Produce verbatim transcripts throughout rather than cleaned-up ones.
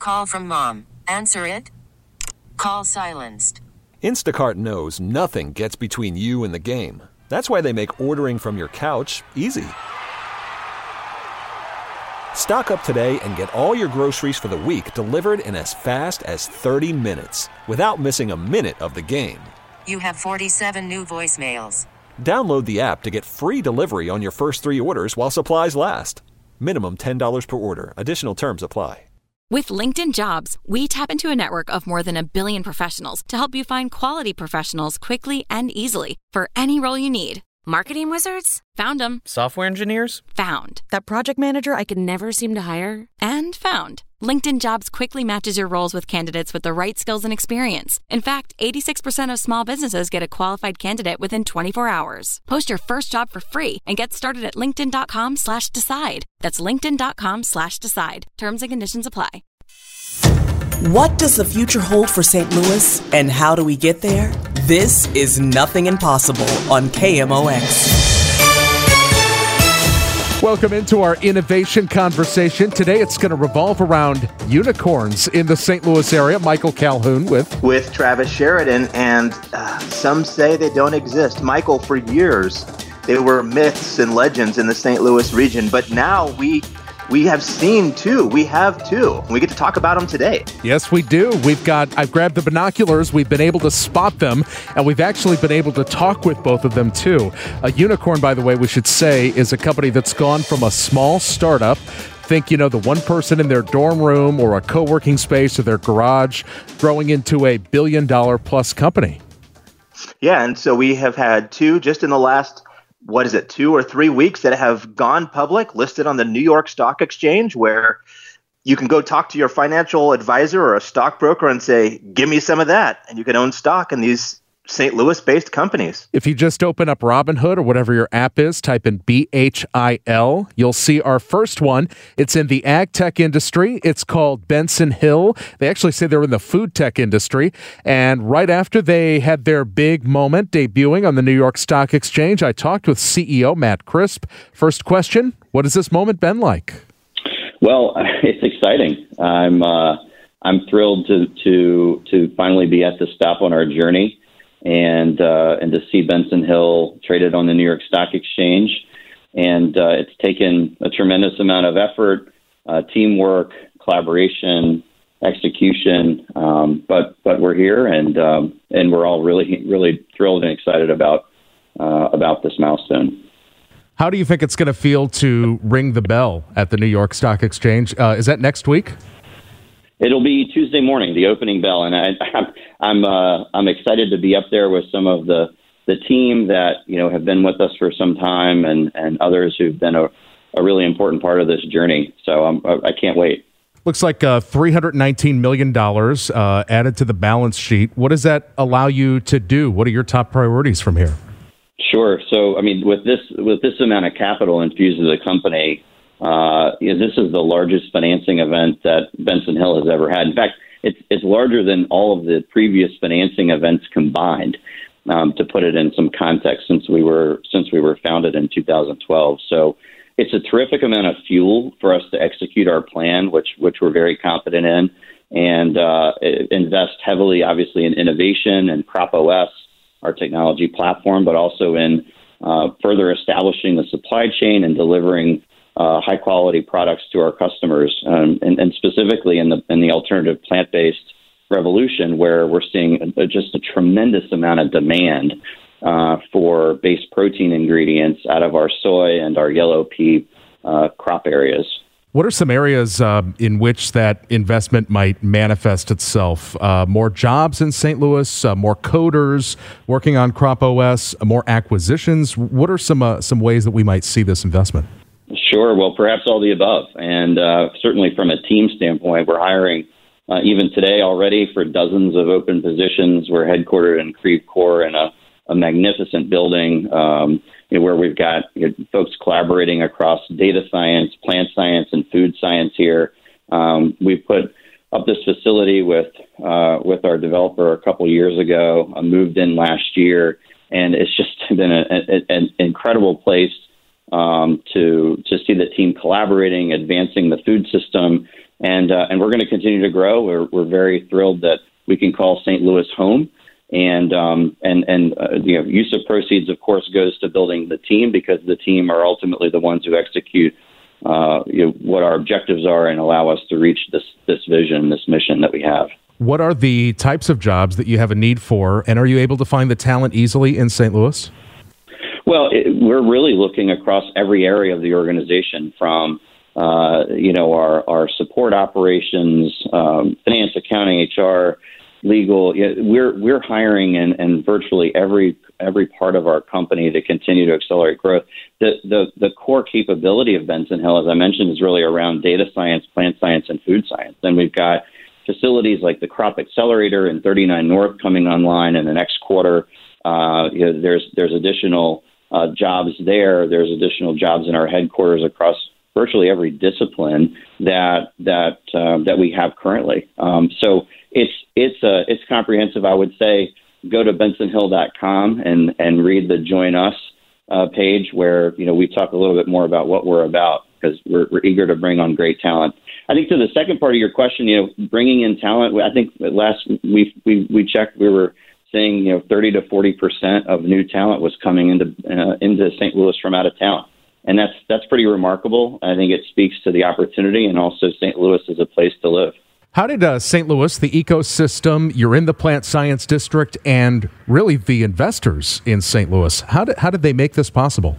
call from mom. Answer it. Call silenced. Instacart knows nothing gets between you and the game. That's why they make ordering from your couch easy. Stock up today and get all your groceries for the week delivered in as fast as thirty minutes without missing a minute of the game. You have forty-seven new voicemails. Download the app to get free delivery on your first three orders while supplies last. Minimum ten dollars per order. Additional terms apply. With LinkedIn Jobs, we tap into a network of more than a billion professionals to help you find quality professionals quickly and easily for any role you need. Marketing wizards? Found them. Software engineers? Found. That project manager I could never seem to hire? And found. LinkedIn Jobs quickly matches your roles with candidates with the right skills and experience. In fact, eighty-six percent of small businesses get a qualified candidate within twenty-four hours. Post your first job for free and get started at linkedin.com slash decide. That's linkedin.com slash decide. Terms and conditions apply. What does the future hold for Saint Louis, and how do we get there? This is Nothing Impossible on K M O X. Welcome into our innovation conversation. Today it's going to revolve around unicorns in the Saint Louis area. Michael Calhoun with... With Travis Sheridan, and uh, some say they don't exist. Michael, for years, they were myths and legends in the Saint Louis region, but now we... We have seen two. We have two. We get to talk about them today. Yes, we do. We've got, I've grabbed the binoculars. We've been able to spot them, and we've actually been able to talk with both of them, too. A unicorn, by the way, we should say, is a company that's gone from a small startup. Think, you know, the one person in their dorm room or a co-working space or their garage growing into a billion dollar plus company. Yeah, and so we have had two just in the last what is it, two or three weeks that have gone public, listed on the New York Stock Exchange, where you can go talk to your financial advisor or a stockbroker and say, give me some of that. And you can own stock in these Saint Louis-based companies. If you just open up Robinhood or whatever your app is, type in B H I L, you'll see our first one. It's in the ag tech industry. It's called Benson Hill. They actually say they're in the food tech industry. And right after they had their big moment debuting on the New York Stock Exchange, I talked with C E O Matt Crisp. First question, what has this moment been like? Well, it's exciting. I'm uh, I'm thrilled to to to finally be at the stop on our journey. And uh, and to see Benson Hill traded on the New York Stock Exchange. And uh, it's taken a tremendous amount of effort, uh, teamwork, collaboration, execution. Um, but but we're here, and um, and we're all really really thrilled and excited about uh, about this milestone. How do you think it's going to feel to ring the bell at the New York Stock Exchange? Uh, is that next week? It'll be Tuesday morning, the opening bell, and I, I'm I'm uh, I'm excited to be up there with some of the, the team that you know have been with us for some time, and, and others who've been a, a really important part of this journey. So I'm, I can't wait. Looks like uh, three hundred nineteen million dollars uh, added to the balance sheet. What does that allow you to do? What are your top priorities from here? Sure. So I mean, with this with this amount of capital infused into the company. Uh, you know, this is the largest financing event that Benson Hill has ever had. In fact, it's it's larger than all of the previous financing events combined. Um, to put it in some context, since we were since we were founded in two thousand twelve, so it's a terrific amount of fuel for us to execute our plan, which which we're very confident in, and uh, invest heavily, obviously, in innovation and CropOS, our technology platform, but also in uh, further establishing the supply chain and delivering Uh, high quality products to our customers, um, and, and specifically in the in the alternative plant-based revolution, where we're seeing a, just a tremendous amount of demand uh, for base protein ingredients out of our soy and our yellow pea uh, crop areas. What are some areas uh, in which that investment might manifest itself? Uh, more jobs in Saint Louis, uh, more coders working on CropOS, uh, more acquisitions. What are some uh, some ways that we might see this investment? Sure. Well, perhaps all the above. And uh, certainly from a team standpoint, we're hiring uh, even today already for dozens of open positions. We're headquartered in Creve Coeur in a, a magnificent building um, you know, where we've got you know, folks collaborating across data science, plant science, and food science here. Um, we put up this facility with uh, with our developer a couple years ago, uh, moved in last year, and it's just been a, a, an incredible place um, to to see the team collaborating, advancing the food system, and uh, and we're going to continue to grow. We're we're very thrilled that we can call Saint Louis home, and um, and and uh, you know, use of proceeds, of course, goes to building the team, because the team are ultimately the ones who execute uh, you know, what our objectives are and allow us to reach this this vision, this mission that we have. What are the types of jobs that you have a need for, and are you able to find the talent easily in Saint Louis? Well, it, we're really looking across every area of the organization, from uh, you know our, our support operations, um, finance, accounting, H R, legal. Yeah, we're we're hiring in, in virtually every every part of our company to continue to accelerate growth. The the the core capability of Benson Hill, as I mentioned, is really around data science, plant science, and food science. And we've got facilities like the Crop Accelerator in thirty-nine North coming online in the next quarter. Uh, you know, there's there's additional uh, jobs there. There's additional jobs in our headquarters across virtually every discipline that that uh, that we have currently. Um, so it's it's uh, it's comprehensive. I would say go to benson hill dot com and and read the Join Us uh, page, where you know we talk a little bit more about what we're about, because we're, we're eager to bring on great talent. I think to the second part of your question, you know, bringing in talent, I think last we we we checked, we were saying, you know, thirty to forty percent of new talent was coming into uh, into Saint Louis from out of town. And that's that's pretty remarkable. I think it speaks to the opportunity, and also Saint Louis is a place to live. How did uh, Saint Louis, the ecosystem, you're in the Plant Science District, and really the investors in Saint Louis, how did, how did they make this possible?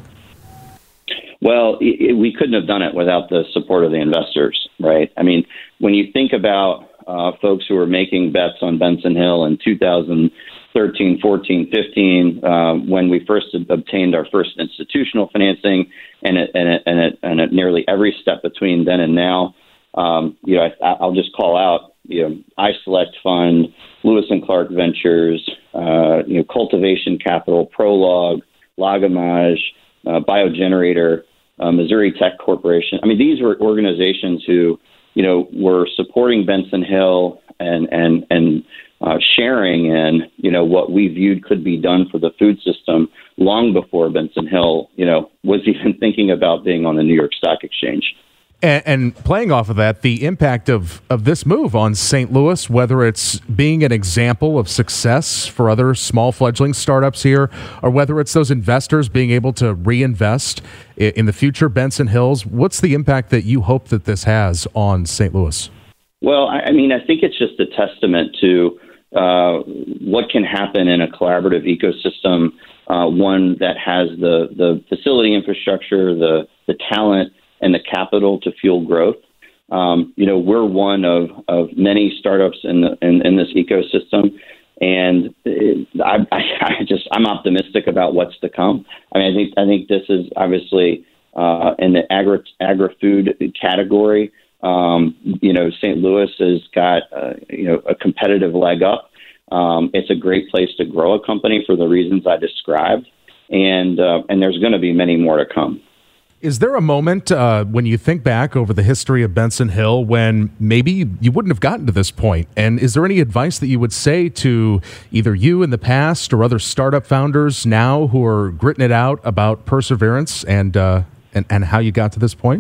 Well, it, we couldn't have done it without the support of the investors, right? I mean, when you think about uh, folks who were making bets on Benson Hill in two thousand thirteen, fourteen, fifteen, uh, when we first obtained our first institutional financing, and at, and, at, and, at, and at nearly every step between then and now, um, you know, I, I'll just call out, you know, iSelect Fund, Lewis and Clark Ventures, uh, you know, Cultivation Capital, Prologue, Lagamage, uh, Biogenerator, uh, Missouri Tech Corporation. I mean, these were organizations who, you know, were supporting Benson Hill and and and uh, sharing in, you know, what we viewed could be done for the food system long before Benson Hill, you know, was even thinking about being on the New York Stock Exchange. And, and playing off of that, the impact of, of this move on Saint Louis, whether it's being an example of success for other small fledgling startups here, or whether it's those investors being able to reinvest in, in the future Benson Hills, what's the impact that you hope that this has on Saint Louis? Well, I, I mean, I think it's just a testament to uh, what can happen in a collaborative ecosystem, uh, one that has the, the facility infrastructure, the, the talent, and the capital to fuel growth. Um, you know, we're one of, of many startups in, the, in in this ecosystem, and it, I, I just I'm optimistic about what's to come. I mean, I think I think this is obviously uh, in the agri agri food category. Um, you know, Saint Louis has got uh, you know a competitive leg up. Um, it's a great place to grow a company for the reasons I described, and uh, and there's going to be many more to come. Is there a moment uh, when you think back over the history of Benson Hill when maybe you wouldn't have gotten to this point? And is there any advice that you would say to either you in the past or other startup founders now who are gritting it out about perseverance and uh, and, and how you got to this point?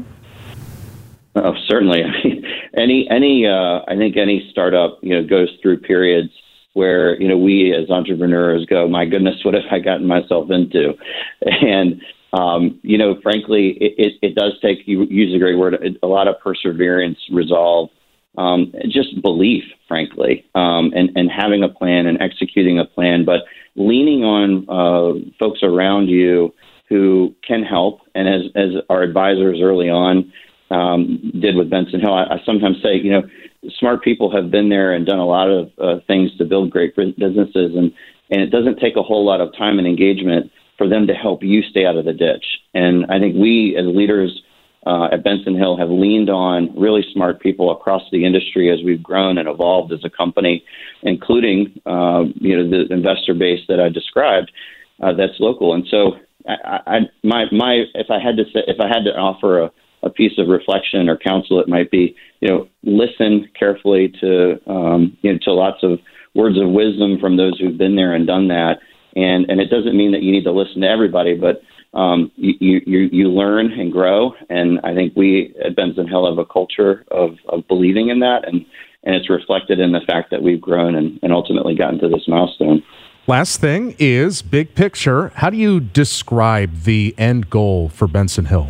Oh, certainly. I mean, any any uh, I think any startup you know goes through periods where you know we as entrepreneurs go, my goodness, what have I gotten myself into? And Um, you know, frankly, it, it, it does take, you use a great word, a lot of perseverance, resolve, um, just belief, frankly, um, and, and having a plan and executing a plan, but leaning on uh, folks around you who can help. And as, as our advisors early on um, did with Benson Hill, I, I sometimes say, you know, smart people have been there and done a lot of uh, things to build great businesses. And, and it doesn't take a whole lot of time and engagement for them to help you stay out of the ditch. And I think we as leaders uh, at Benson Hill have leaned on really smart people across the industry as we've grown and evolved as a company, including uh, you know the investor base that I described uh, that's local. And so I, I, my my if I had to say, if I had to offer a, a piece of reflection or counsel, it might be you know listen carefully to um, you know to lots of words of wisdom from those who've been there and done that. And and it doesn't mean that you need to listen to everybody, but um, you, you you learn and grow. And I think we at Benson Hill have a culture of, of believing in that, and, and it's reflected in the fact that we've grown and, and ultimately gotten to this milestone. Last thing is big picture. How do you describe the end goal for Benson Hill?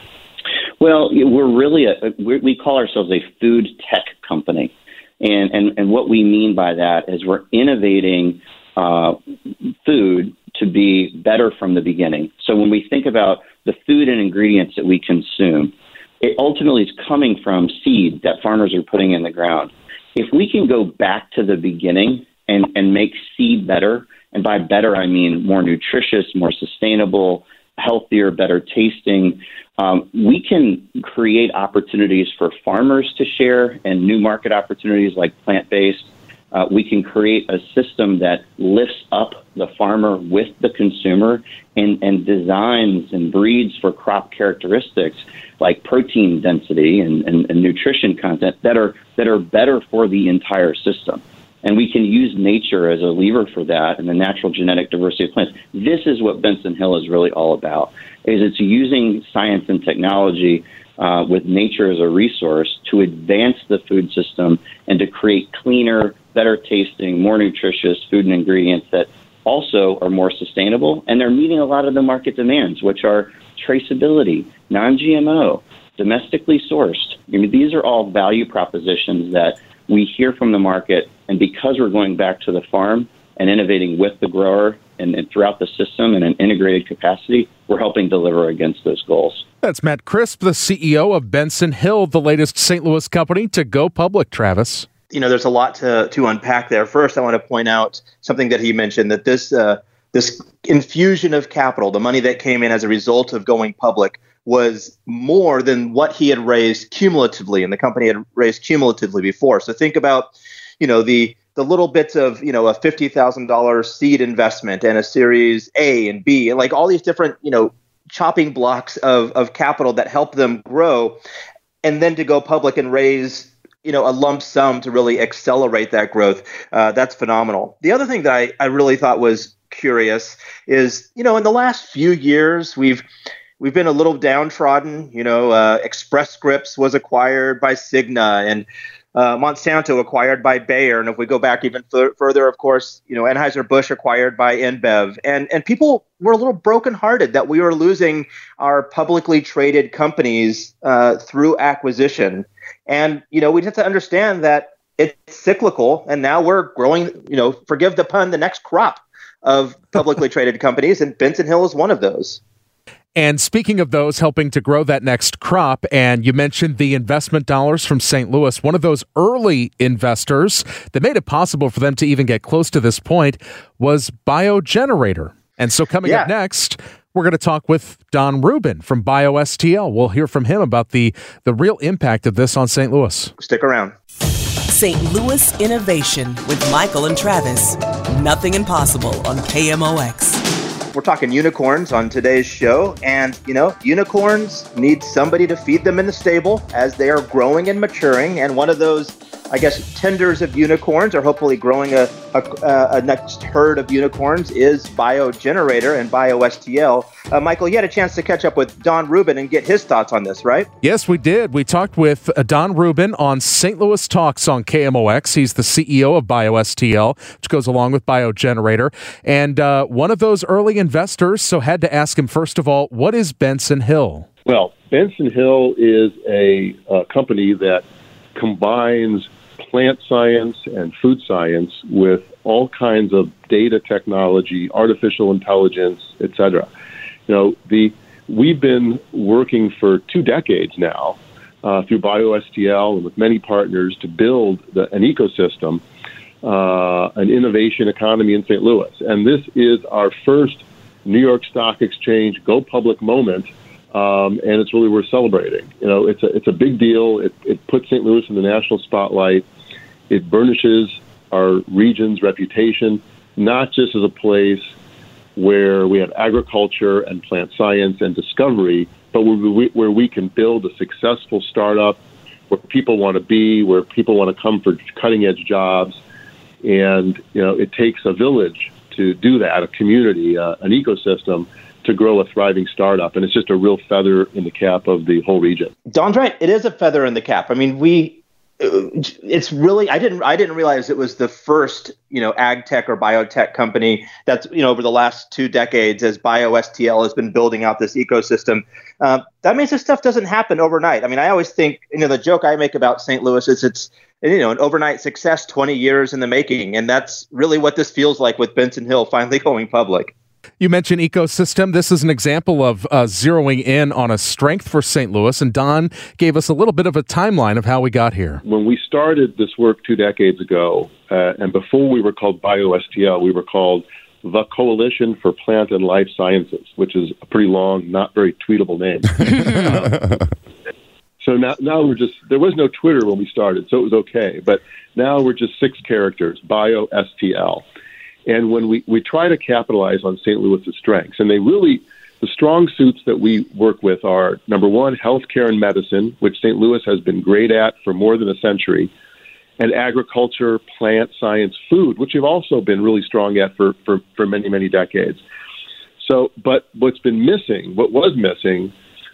Well, we're really a, we call ourselves a food tech company. And, and, and what we mean by that is we're innovating uh, food to be better from the beginning. So when we think about the food and ingredients that we consume, it ultimately is coming from seed that farmers are putting in the ground. If we can go back to the beginning and, and make seed better, and by better I mean more nutritious, more sustainable, healthier, better tasting, um, we can create opportunities for farmers to share and new market opportunities like plant-based. Uh, we can create a system that lifts up the farmer with the consumer and, and designs and breeds for crop characteristics like protein density and, and, and nutrition content that are that are better for the entire system. And we can use nature as a lever for that and the natural genetic diversity of plants. This is what Benson Hill is really all about, is it's using science and technology uh, with nature as a resource to advance the food system and to create cleaner, better tasting, more nutritious food and ingredients that also are more sustainable. And they're meeting a lot of the market demands, which are traceability, non-G M O, domestically sourced. I mean, these are all value propositions that we hear from the market, and because we're going back to the farm and innovating with the grower and, and throughout the system in an integrated capacity, we're helping deliver against those goals. That's Matt Crisp, the C E O of Benson Hill, the latest Saint Louis company to go public, Travis. You know, there's a lot to, to unpack there. First, I want to point out something that he mentioned, that this uh, this infusion of capital, the money that came in as a result of going public, was more than what he had raised cumulatively, and the company had raised cumulatively before. So think about, you know, the the little bits of, you know, a fifty thousand dollars seed investment and a Series A and B, and like all these different, you know, chopping blocks of, of capital that help them grow, and then to go public and raise, you know, a lump sum to really accelerate that growth. Uh, that's phenomenal. The other thing that I, I really thought was curious is, you know, in the last few years, we've We've been a little downtrodden. You know, uh, Express Scripts was acquired by Cigna, and uh, Monsanto acquired by Bayer. And if we go back even f- further, of course, you know, Anheuser-Busch acquired by InBev. And and people were a little brokenhearted that we were losing our publicly traded companies uh, through acquisition. And, you know, we have to understand that it's cyclical. And now we're growing, you know, forgive the pun, the next crop of publicly traded companies. And Benson Hill is one of those. And speaking of those helping to grow that next crop, and you mentioned the investment dollars from Saint Louis, one of those early investors that made it possible for them to even get close to this point was BioGenerator. And so coming yeah. up next, we're going to talk with Don Rubin from BioSTL. We'll hear from him about the, the real impact of this on Saint Louis. Stick around. Saint Louis Innovation with Michael and Travis. Nothing Impossible on K M O X. We're talking unicorns on today's show, and, you know, unicorns need somebody to feed them in the stable as they are growing and maturing, and one of those, I guess, tenders of unicorns, or hopefully growing a, a, a next herd of unicorns, is BioGenerator and BioSTL. Uh, Michael, you had a chance to catch up with Don Rubin and get his thoughts on this, right? Yes, we did. We talked with uh, Don Rubin on Saint Louis Talks on K M O X. He's the C E O of BioSTL, which goes along with BioGenerator, and uh, one of those early investors, so had to ask him, first of all, what is Benson Hill? Well, Benson Hill is a, a company that combines plant science and food science with all kinds of data technology, artificial intelligence, et cetera. You know, the we've been working for two decades now uh, through BioSTL and with many partners to build the, an ecosystem, uh, an innovation economy in Saint Louis. And this is our first New York Stock Exchange go public moment. Um, and it's really worth celebrating. You know, it's a it's a big deal. It it puts Saint Louis in the national spotlight. It burnishes our region's reputation, not just as a place where we have agriculture and plant science and discovery, but where we, where we can build a successful startup, where people want to be, where people want to come for cutting-edge jobs. And, you know, it takes a village to do that, a community, uh, an ecosystem to grow a thriving startup. And it's just a real feather in the cap of the whole region. Don's right. It is a feather in the cap. I mean, we, it's really, I didn't, I didn't realize it was the first, you know, ag tech or biotech company that's, you know, over the last two decades as BioSTL has been building out this ecosystem. Um, that means this stuff doesn't happen overnight. I mean, I always think, you know, the joke I make about Saint Louis is it's, you know, an overnight success, twenty years in the making. And that's really what this feels like with Benson Hill finally going public. You mentioned ecosystem. This is an example of uh, zeroing in on a strength for Saint Louis, and Don gave us a little bit of a timeline of how we got here. When we started this work two decades ago, uh, and before we were called BioSTL, we were called the Coalition for Plant and Life Sciences, which is a pretty long, not very tweetable name. um, so now, now we're just, there was no Twitter when we started, so it was okay. But now we're just six characters, BioSTL. And when we, we try to capitalize on Saint Louis's strengths, and they really, the strong suits that we work with are, number one, healthcare and medicine, which Saint Louis has been great at for more than a century, and agriculture, plant science, food, which we've also been really strong at for, for, for many, many decades. So, but what's been missing, what was missing,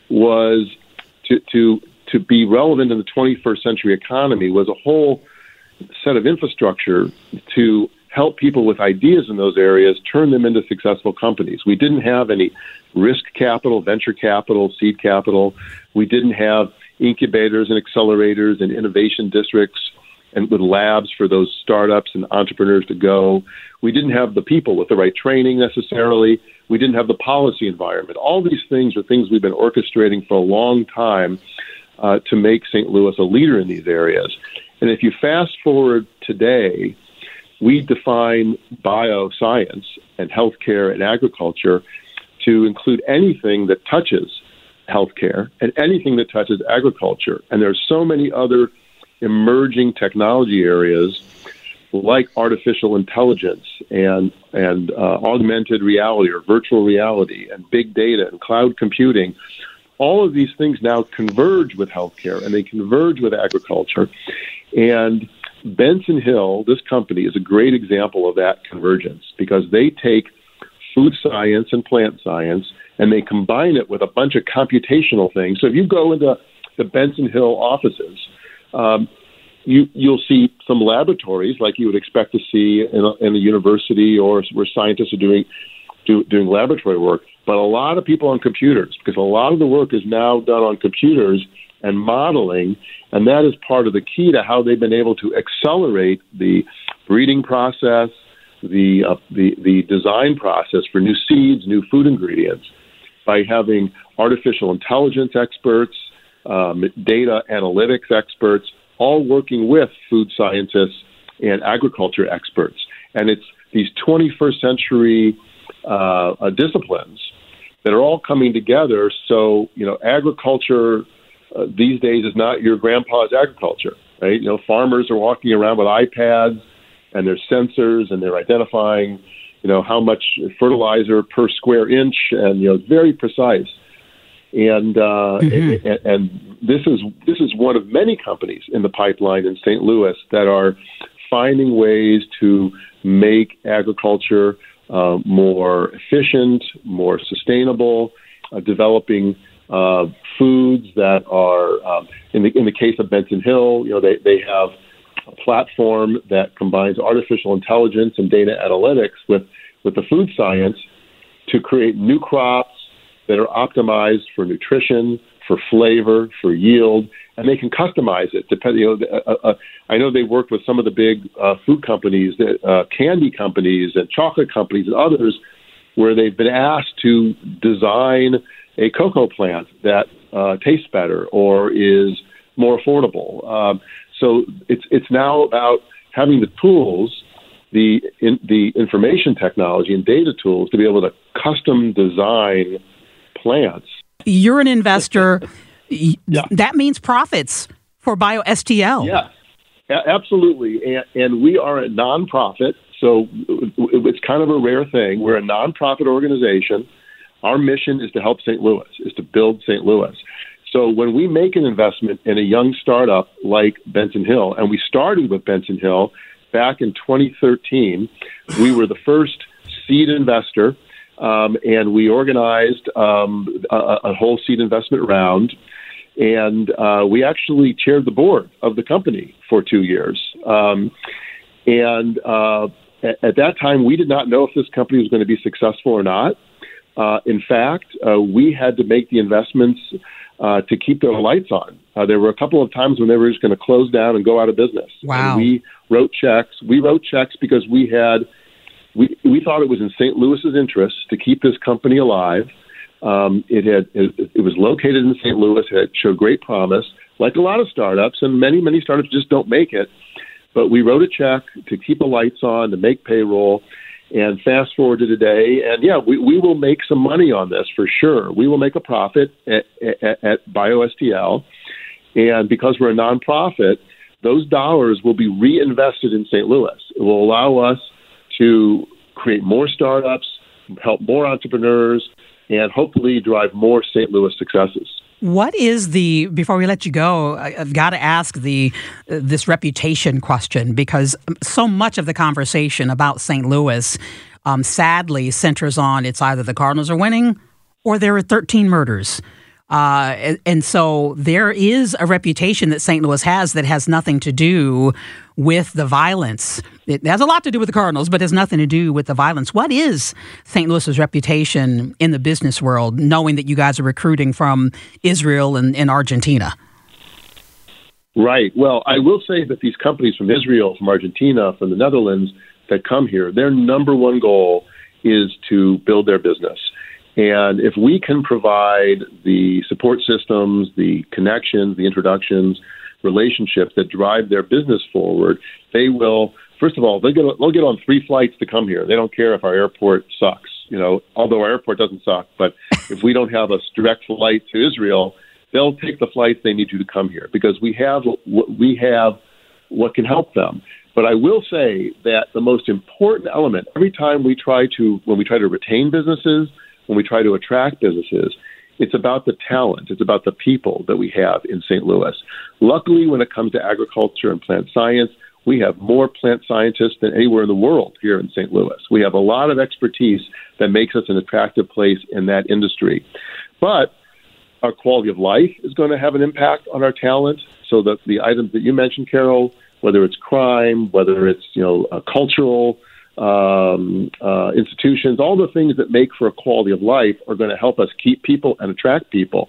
was to, to, to be relevant in the twenty-first century economy was a whole set of infrastructure to help people with ideas in those areas, turn them into successful companies. We didn't have any risk capital, venture capital, seed capital. We didn't have incubators and accelerators and innovation districts and with labs for those startups and entrepreneurs to go. We didn't have the people with the right training necessarily. We didn't have the policy environment. All these things are things we've been orchestrating for a long time uh, to make Saint Louis a leader in these areas. And if you fast forward today, we define bioscience and healthcare and agriculture to include anything that touches healthcare and anything that touches agriculture. And there's so many other emerging technology areas like artificial intelligence and and uh, augmented reality or virtual reality and big data and cloud computing. All of these things now converge with healthcare and they converge with agriculture. And Benson Hill, this company, is a great example of that convergence because they take food science and plant science and they combine it with a bunch of computational things. So if you go into the Benson Hill offices, um, you, you'll see some laboratories like you would expect to see in a, in a university or where scientists are doing do, doing laboratory work, but a lot of people on computers because a lot of the work is now done on computers and modeling, and that is part of the key to how they've been able to accelerate the breeding process, the uh, the, the design process for new seeds, new food ingredients, by having artificial intelligence experts, um, data analytics experts, all working with food scientists and agriculture experts. And it's these twenty-first century uh, uh, disciplines that are all coming together. So, you know, agriculture Uh, these days is not your grandpa's agriculture, right? You know, farmers are walking around with iPads and there's sensors and they're identifying, you know, how much fertilizer per square inch and, you know, very precise. And, uh, mm-hmm. and, and this is, this is one of many companies in the pipeline in Saint Louis that are finding ways to make agriculture uh, more efficient, more sustainable, uh, developing Uh, foods that are, um, in the in the case of Benson Hill, you know, they, they have a platform that combines artificial intelligence and data analytics with, with the food science to create new crops that are optimized for nutrition, for flavor, for yield, and they can customize it. Depending, you know, uh, uh, I know they worked with some of the big uh, food companies, that, uh, candy companies, and chocolate companies, and others, where they've been asked to design a cocoa plant that uh, tastes better or is more affordable. Um, so it's it's now about having the tools, the in, the information technology and data tools to be able to custom design plants. You're an investor. Yeah. That means profits for BioSTL. Yeah, a- absolutely. And, and we are a nonprofit, so it's kind of a rare thing. We're a nonprofit organization. Our mission is to help Saint Louis, is to build Saint Louis. So when we make an investment in a young startup like Benson Hill, and we started with Benson Hill back in twenty thirteen, we were the first seed investor. um, and we organized um, a, a whole seed investment round. And uh, we actually chaired the board of the company for two years. Um, and uh, at, at that time, we did not know if this company was going to be successful or not. Uh, in fact, uh, we had to make the investments uh, to keep their lights on. Uh, there were a couple of times when they were just going to close down and go out of business. Wow. And we wrote checks. We wrote checks because we had we we thought it was in Saint Louis's interest to keep this company alive. Um, it had it, it was located in Saint Louis. It showed great promise, like a lot of startups, and many many startups just don't make it. But we wrote a check to keep the lights on, to make payroll, and fast forward to today, and yeah, we, we will make some money on this for sure. We will make a profit at, at, at BioSTL, and because we're a nonprofit, those dollars will be reinvested in Saint Louis. It will allow us to create more startups, help more entrepreneurs, and hopefully drive more Saint Louis successes. What is the, before we let you go, I've got to ask the uh, this reputation question, because so much of the conversation about Saint Louis um, sadly centers on it's either the Cardinals are winning or there are thirteen murders. Uh, and, and so there is a reputation that Saint Louis has that has nothing to do with the violence. It has a lot to do with the Cardinals, but has nothing to do with the violence. What is Saint Louis's reputation in the business world, knowing that you guys are recruiting from Israel and, and Argentina? Right. Well, I will say that these companies from Israel, from Argentina, from the Netherlands that come here, their number one goal is to build their business. And if we can provide the support systems, the connections, the introductions, relationships that drive their business forward, they will, first of all, they'll get, they'll get on three flights to come here. They don't care if our airport sucks, you know, although our airport doesn't suck. But if we don't have a direct flight to Israel, they'll take the flights they need to to come here because we have we have what can help them. But I will say that the most important element, every time we try to, when we try to retain businesses, when we try to attract businesses, it's about the talent. It's about the people that we have in Saint Louis. Luckily, when it comes to agriculture and plant science, we have more plant scientists than anywhere in the world here in Saint Louis. We have a lot of expertise that makes us an attractive place in that industry. But our quality of life is going to have an impact on our talent. So that the items that you mentioned, Carol, whether it's crime, whether it's, you know, uh, cultural um, uh, institutions, all the things that make for a quality of life are going to help us keep people and attract people.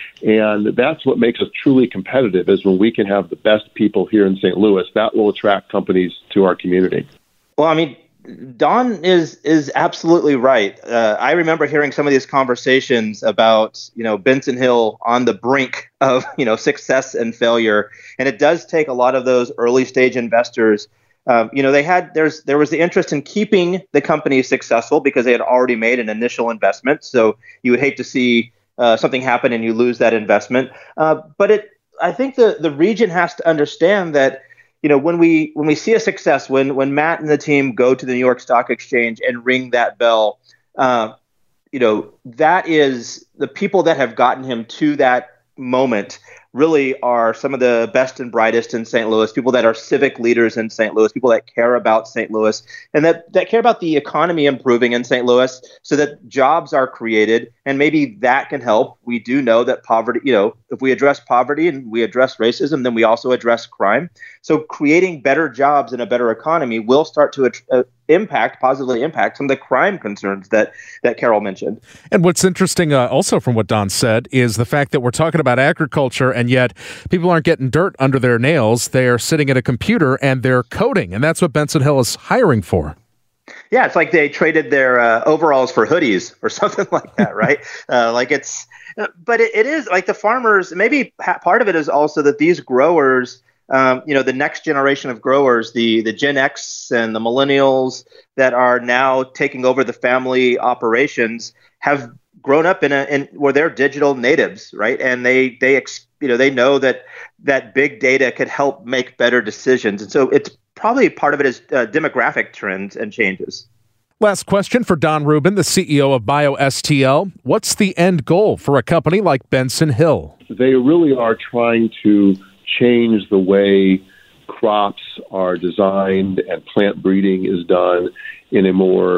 And that's what makes us truly competitive, is when we can have the best people here in Saint Louis. That will attract companies to our community. Well, I mean, Don is is absolutely right. Uh, I remember hearing some of these conversations about, you know, Benson Hill on the brink of, you know, success and failure. And it does take a lot of those early stage investors. Um, you know, they had there's there was the interest in keeping the company successful because they had already made an initial investment. So you would hate to see uh, something happen and you lose that investment. Uh, but it I think the the region has to understand that, you know, when we when we see a success, when when Matt and the team go to the New York Stock Exchange and ring that bell, uh, you know, that is the people that have gotten him to that moment really are some of the best and brightest in Saint Louis, people that are civic leaders in Saint Louis, people that care about Saint Louis and that, that care about the economy improving in Saint Louis so that jobs are created. And maybe that can help. We do know that poverty, you know, if we address poverty and we address racism, then we also address crime. So creating better jobs and a better economy will start to uh, impact, positively impact some of the crime concerns that, that Carol mentioned. And what's interesting uh, also from what Don said is the fact that we're talking about agriculture and yet people aren't getting dirt under their nails. They're sitting at a computer and they're coding. And that's what Benson Hill is hiring for. Yeah, it's like they traded their uh, overalls for hoodies or something like that, right? uh, like it's, but it, it is like the farmers, maybe part of it is also that these growers, Um, you know, the next generation of growers, the the Gen X and the millennials that are now taking over the family operations, have grown up in a in where they're digital natives, right? And they they you know they know that that big data could help make better decisions, and so it's probably part of it is uh, demographic trends and changes. Last question for Don Rubin, the C E O of BioSTL. What's the end goal for a company like Benson Hill? They really are trying to change the way crops are designed and plant breeding is done in a more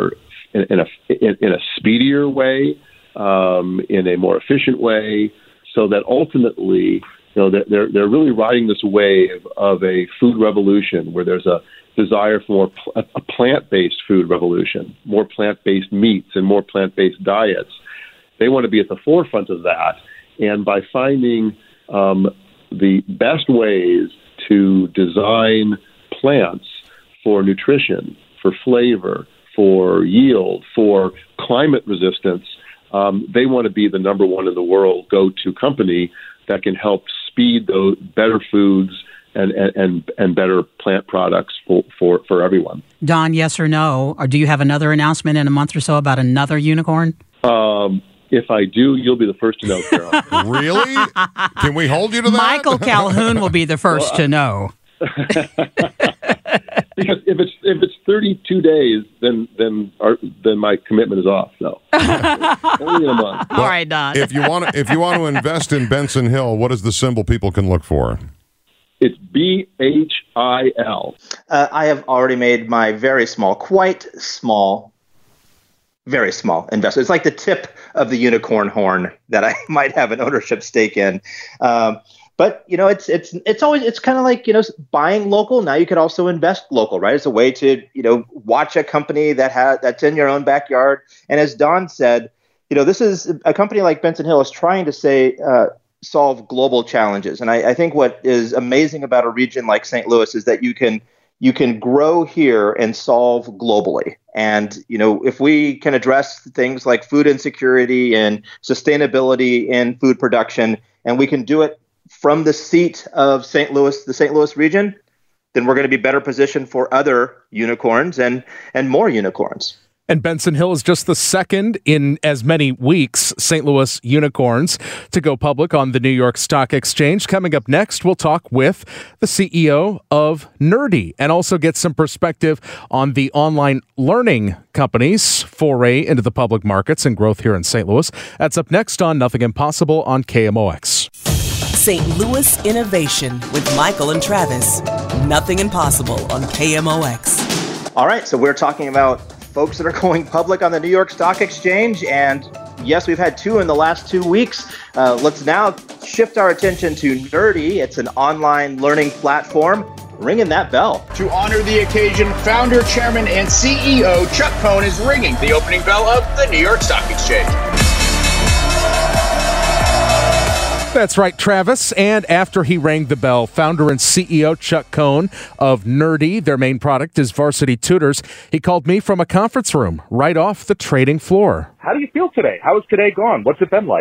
in, in, a, in, in a speedier way, um, in a more efficient way, so that ultimately, you know, they're, they're really riding this wave of a food revolution where there's a desire for more pl- a plant-based food revolution, more plant-based meats and more plant-based diets. They want to be at the forefront of that. And by finding um, the best ways to design plants for nutrition, for flavor, for yield, for climate resistance, um, they want to be the number one in the world go-to company that can help speed those better foods and, and, and better plant products for, for, for everyone. Don, yes or no? Or do you have another announcement in a month or so about another unicorn? Um, if I do, you'll be the first to know, Carol. Really? Can we hold you to that? Michael Calhoun will be the first well, to know. Because if it's if it's thirty-two days, then then our, then my commitment is off. No, only in a month. Well, all right, Don. if you want to if you want to invest in Benson Hill, what is the symbol people can look for? It's B H I L. Uh, I have already made my very small, quite small, very small investment. It's like the tip of the unicorn horn that I might have an ownership stake in. Um, But, you know, it's it's it's always it's kind of like, you know, buying local. Now you could also invest local, right? It's a way to, you know, watch a company that has that's in your own backyard. And as Don said, you know, this is a company like Benson Hill is trying to say uh, solve global challenges. And I, I think what is amazing about a region like Saint Louis is that you can you can grow here and solve globally. And, you know, if we can address things like food insecurity and sustainability in food production, and we can do it from the seat of Saint Louis, the Saint Louis region, then we're going to be better positioned for other unicorns and, and more unicorns. And Benson Hill is just the second in as many weeks Saint Louis unicorns to go public on the New York Stock Exchange. Coming up next, we'll talk with the C E O of Nerdy and also get some perspective on the online learning company's foray into the public markets and growth here in Saint Louis. That's up next on Nothing Impossible on K M O X. Saint Louis Innovation with Michael and Travis. Nothing Impossible on K M O X. All right, so we're talking about folks that are going public on the New York Stock Exchange, and yes, we've had two in the last two weeks. Uh, let's now shift our attention to Nerdy. It's an online learning platform. Ringing that bell. To honor the occasion, founder, chairman, and C E O Chuck Cohn is ringing the opening bell of the New York Stock Exchange. That's right, Travis. And after he rang the bell, founder and C E O Chuck Cohn of Nerdy, their main product is Varsity Tutors. He called me from a conference room right off the trading floor. How do you feel today? How has today gone? What's it been like?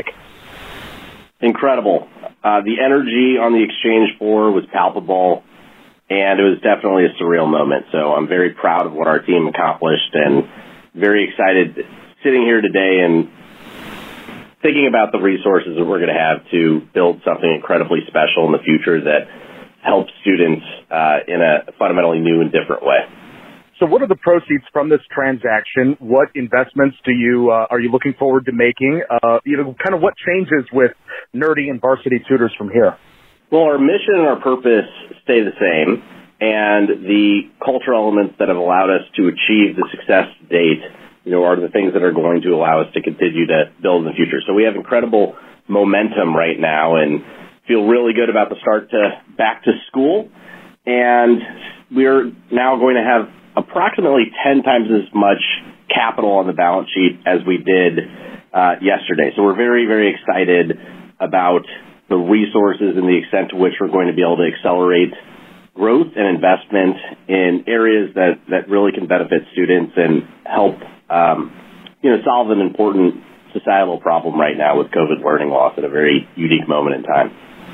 Incredible. Uh, the energy on the exchange floor was palpable, and it was definitely a surreal moment. So I'm very proud of what our team accomplished and very excited sitting here today and thinking about the resources that we're going to have to build something incredibly special in the future that helps students uh, in a fundamentally new and different way. So what are the proceeds from this transaction? What investments do you uh, are you looking forward to making? Uh, you know, kind of what changes with Nerdy and Varsity Tutors from here? Well, our mission and our purpose stay the same, and the cultural elements that have allowed us to achieve the success to date, you know, are the things that are going to allow us to continue to build in the future. So we have incredible momentum right now and feel really good about the start to back to school. And we're now going to have approximately ten times as much capital on the balance sheet as we did uh, yesterday. So we're very, very excited about the resources and the extent to which we're going to be able to accelerate growth and investment in areas that, that really can benefit students and help Um, you know, solve an important societal problem right now with COVID learning loss at a very unique moment in time.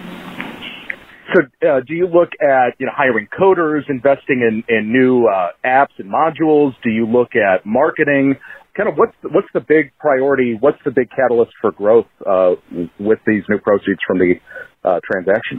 So uh, do you look at, you know, hiring coders, investing in, in new uh, apps and modules? Do you look at marketing? Kind of what's the, what's the big priority? What's the big catalyst for growth uh, with these new proceeds from the uh, transaction?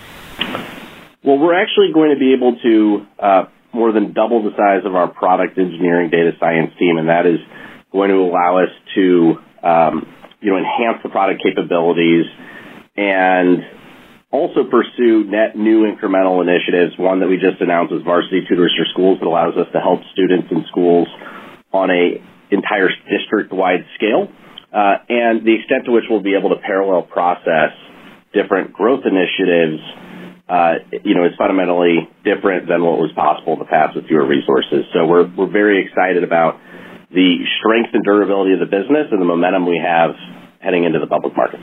Well, we're actually going to be able to uh, more than double the size of our product engineering data science team, and that is going to allow us to, um, you know, enhance the product capabilities and also pursue net new incremental initiatives. One that we just announced is Varsity Tutors for Schools that allows us to help students in schools on a entire district-wide scale, uh, and the extent to which we'll be able to parallel process different growth initiatives, uh, you know, is fundamentally different than what was possible in the past with fewer resources. So we're we're very excited about the strength and durability of the business and the momentum we have heading into the public markets.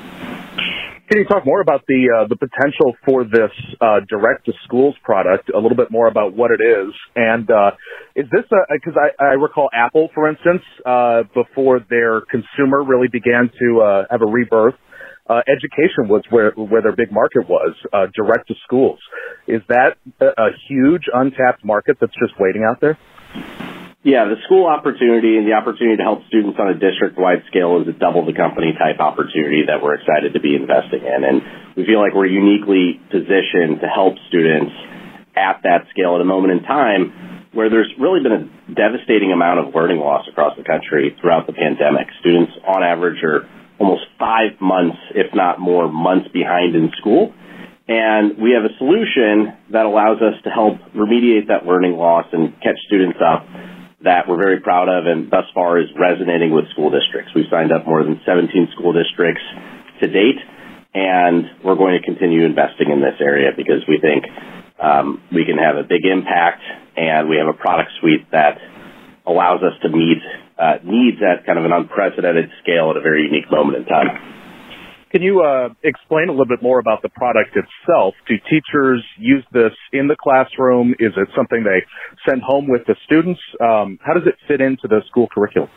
Can you talk more about the uh, the potential for this uh, direct-to-schools product, a little bit more about what it is? And uh, is this, because I, I recall Apple, for instance, uh, before their consumer really began to uh, have a rebirth, uh, education was where, where their big market was, uh, direct-to-schools. Is that a, a huge untapped market that's just waiting out there? Yeah, the school opportunity and the opportunity to help students on a district-wide scale is a double-the-company type opportunity that we're excited to be investing in. And we feel like we're uniquely positioned to help students at that scale at a moment in time where there's really been a devastating amount of learning loss across the country throughout the pandemic. Students, on average, are almost five months, if not more, months behind in school. And we have a solution that allows us to help remediate that learning loss and catch students up that we're very proud of and thus far is resonating with school districts. We've signed up more than seventeen school districts to date, and we're going to continue investing in this area because we think um, we can have a big impact, and we have a product suite that allows us to meet uh, needs at kind of an unprecedented scale at a very unique moment in time. Can you uh, explain a little bit more about the product itself? Do teachers use this in the classroom? Is it something they send home with the students? Um, how does it fit into the school curriculum?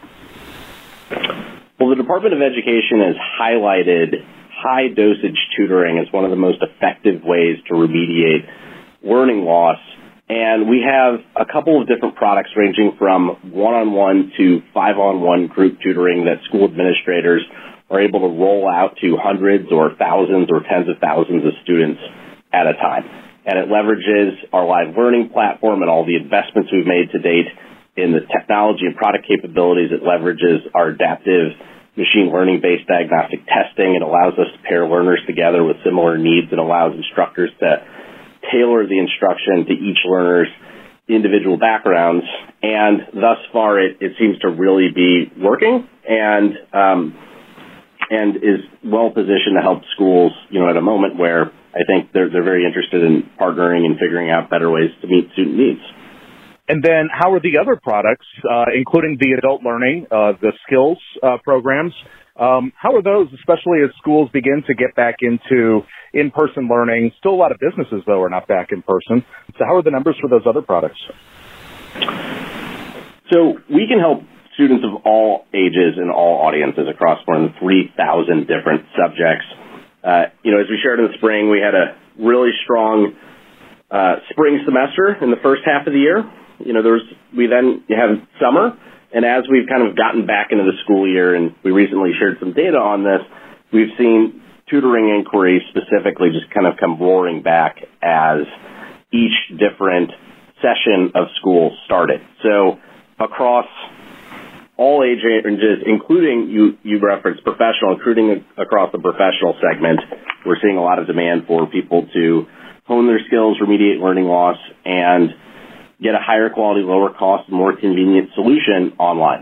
Well, the Department of Education has highlighted high-dosage tutoring as one of the most effective ways to remediate learning loss. And we have a couple of different products ranging from one-on-one to five-on-one group tutoring that school administrators are able to roll out to hundreds or thousands or tens of thousands of students at a time. And it leverages our live learning platform and all the investments we've made to date in the technology and product capabilities. It leverages our adaptive machine learning-based diagnostic testing. It allows us to pair learners together with similar needs and allows instructors to tailor the instruction to each learner's individual backgrounds. And thus far, it, it seems to really be working. And, um, and is well positioned to help schools, you know, at a moment where I think they're they're very interested in partnering and figuring out better ways to meet student needs. And then how are the other products, uh, including the adult learning, uh, the skills uh, programs, um, how are those, especially as schools begin to get back into in-person learning? Still a lot of businesses, though, are not back in person. So how are the numbers for those other products? So we can help students of all ages and all audiences across more than three thousand different subjects. Uh, you know, as we shared in the spring, we had a really strong uh, spring semester in the first half of the year. You know, there was, we then have summer, and as we've kind of gotten back into the school year, and we recently shared some data on this, we've seen tutoring inquiries specifically just kind of come roaring back as each different session of school started. So across all age ranges, including you, you referenced professional, including across the professional segment, we're seeing a lot of demand for people to hone their skills, remediate learning loss, and get a higher quality, lower cost, more convenient solution online.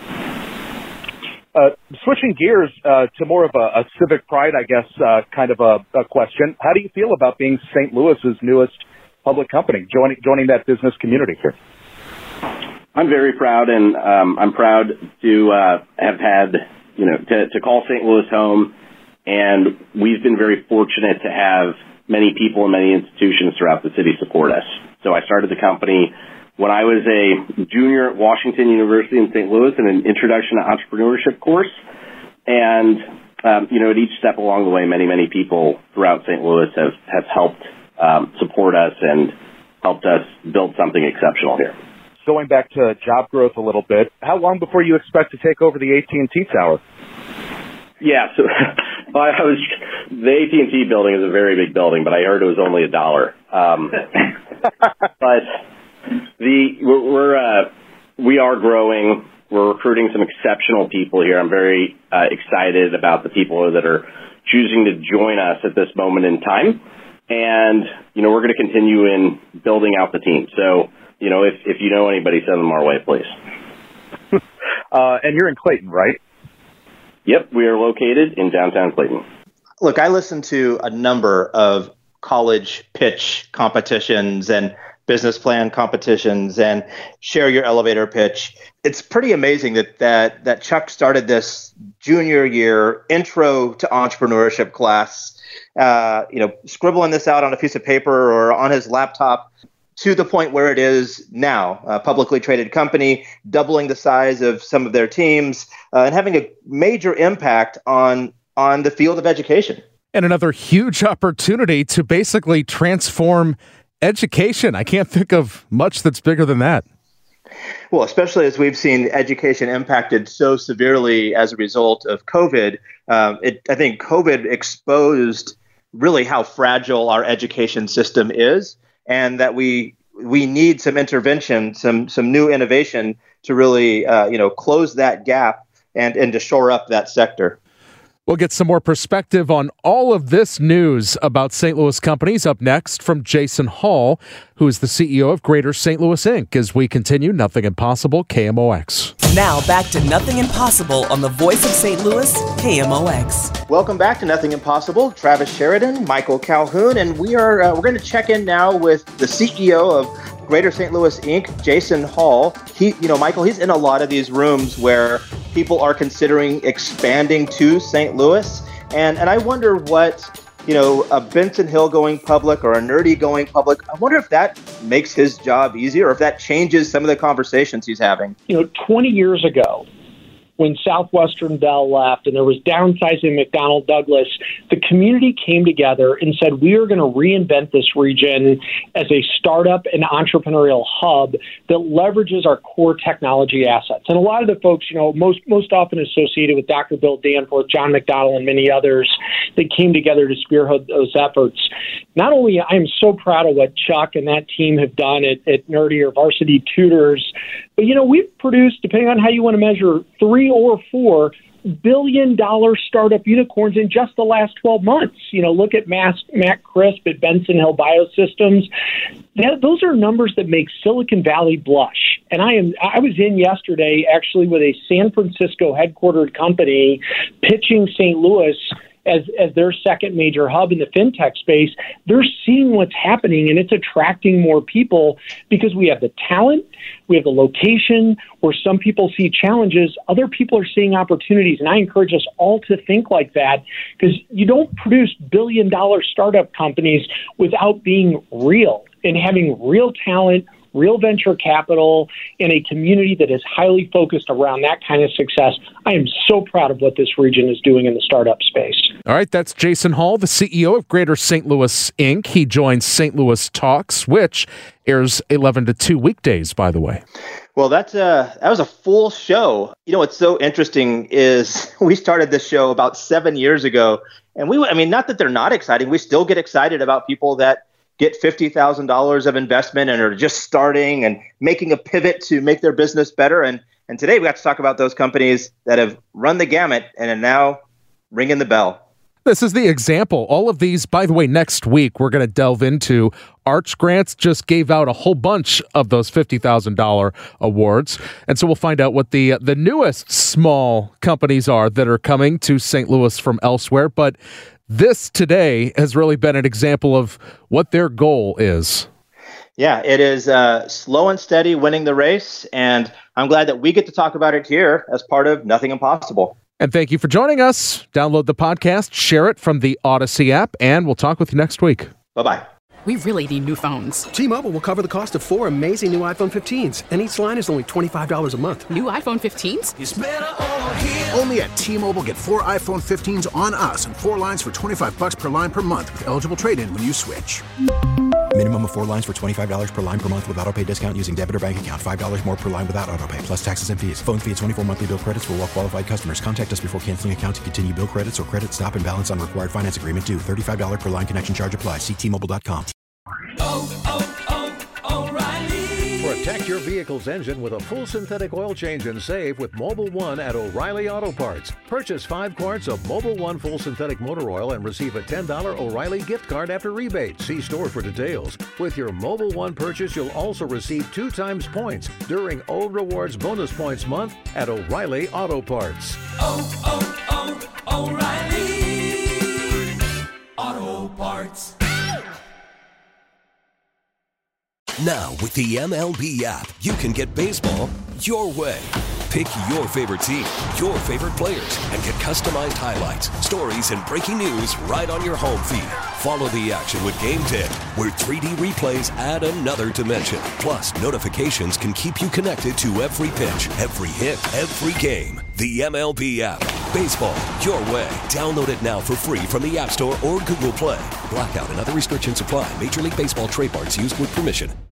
Uh, switching gears uh, to more of a, a civic pride, I guess, uh, kind of a, a question. How do you feel about being Saint Louis's newest public company, joining joining that business community here? I'm very proud, and um, I'm proud to uh, have had, you know, to, to call Saint Louis home, and we've been very fortunate to have many people and many institutions throughout the city support us. So I started the company when I was a junior at Washington University in Saint Louis in an introduction to entrepreneurship course, and, um, you know, at each step along the way, many, many people throughout Saint Louis have, have helped um, support us and helped us build something exceptional here. Going back to job growth a little bit, how long before you expect to take over the A T and T Tower? Yeah, so I was the A T and T building is a very big building, but I heard it was only a dollar. Um, but the we're, we're uh, we are growing. We're recruiting some exceptional people here. I'm very uh, excited about the people that are choosing to join us at this moment in time, and you know we're going to continue in building out the team. So. You know, if, if you know anybody, send them our way, please. uh, and you're in Clayton, right? Yep, we are located in downtown Clayton. Look, I listen to a number of college pitch competitions and business plan competitions and share your elevator pitch. It's pretty amazing that that that Chuck started this junior year intro to entrepreneurship class, uh, you know, scribbling this out on a piece of paper or on his laptop to the point where it is now, a publicly traded company, doubling the size of some of their teams, uh, and having a major impact on on the field of education. And another huge opportunity to basically transform education. I can't think of much that's bigger than that. Well, especially as we've seen education impacted so severely as a result of COVID. Um, it, I think COVID exposed really how fragile our education system is, and that we we need some intervention, some some new innovation to really uh, you know close that gap and and to shore up that sector. We'll get some more perspective on all of this news about Saint Louis companies up next from Jason Hall, who is the C E O of Greater Saint Louis Incorporated, as we continue Nothing Impossible, K M O X. Now back to Nothing Impossible on the voice of Saint Louis, K M O X. Welcome back to Nothing Impossible. Travis Sheridan, Michael Calhoun, and we are uh, we're going to check in now with the C E O of Greater Saint Louis Incorporated, Jason Hall. He, you know, Michael, he's in a lot of these rooms where people are considering expanding to Saint Louis, and and I wonder what, you know, a Benson Hill going public or a Nerdy going public, I wonder if that makes his job easier, or if that changes some of the conversations he's having. You know, twenty years ago, when Southwestern Bell left and there was downsizing McDonnell Douglas, the community came together and said, we are going to reinvent this region as a startup and entrepreneurial hub that leverages our core technology assets. And a lot of the folks, you know, most most often associated with Doctor Bill Danforth, John McDonnell, and many others that came together to spearhead those efforts. Not only I am so proud of what Chuck and that team have done at, at Nerdy or Varsity Tutors, but, you know, we've produced, depending on how you want to measure, three or four billion dollar startup unicorns in just the last twelve months. You know, look at Matt, Matt Crisp at Benson Hill Biosystems. That, those are numbers that make Silicon Valley blush. And I am I was in yesterday actually with a San Francisco headquartered company pitching Saint Louis as as their second major hub in the fintech space. They're seeing what's happening, and it's attracting more people because we have the talent, we have the location where some people see challenges, other people are seeing opportunities. And I encourage us all to think like that, because you don't produce billion dollar startup companies without being real and having real talent, real venture capital, in a community that is highly focused around that kind of success. I am so proud of what this region is doing in the startup space. All right, that's Jason Hall, the C E O of Greater Saint Louis Incorporated. He joins Saint Louis Talks, which airs eleven to two weekdays, by the way. Well, that's a, that was a full show. You know, what's so interesting is we started this show about seven years ago, and we, I mean, not that they're not exciting. We still get excited about people that get fifty thousand dollars of investment and are just starting and making a pivot to make their business better. And and today we got to talk about those companies that have run the gamut and are now ringing the bell. This is the example. All of these, by the way, next week we're going to delve into. Arch Grants just gave out a whole bunch of those fifty thousand dollars awards. And so we'll find out what the the newest small companies are that are coming to Saint Louis from elsewhere. But this today has really been an example of what their goal is. Yeah, it is uh, slow and steady winning the race. And I'm glad that we get to talk about it here as part of Nothing Impossible. And thank you for joining us. Download the podcast, share it from the Odyssey app, and we'll talk with you next week. Bye-bye. We really need new phones. T-Mobile will cover the cost of four amazing new iPhone fifteens, and each line is only twenty-five dollars a month. New iPhone fifteens? It's better over here. Only at T-Mobile, get four iPhone fifteens on us and four lines for twenty-five dollars per line per month with eligible trade-in when you switch. Minimum of four lines for twenty-five dollars per line per month with autopay discount using debit or bank account. five dollars more per line without autopay, plus taxes and fees. Phone fee at twenty-four monthly bill credits for well-qualified customers. Contact us before canceling account to continue bill credits or credit stop and balance on required finance agreement due. thirty-five dollars per line connection charge applies. See T Mobile dot com. Oh, oh, oh, O'Reilly. Protect your vehicle's engine with a full synthetic oil change and save with Mobil one at O'Reilly Auto Parts. Purchase five quarts of Mobil one full synthetic motor oil and receive a ten dollars O'Reilly gift card after rebate. See store for details. With your Mobil one purchase, you'll also receive two times points during Old Rewards Bonus Points Month at O'Reilly Auto Parts. Oh, oh, oh, O'Reilly Auto Parts. Now, with the M L B app, you can get baseball your way. Pick your favorite team, your favorite players, and get customized highlights, stories, and breaking news right on your home feed. Follow the action with Game Day, where three D replays add another dimension. Plus, notifications can keep you connected to every pitch, every hit, every game. The M L B app. Baseball your way. Download it now for free from the App Store or Google Play. Blackout and other restrictions apply. Major League Baseball trademarks used with permission.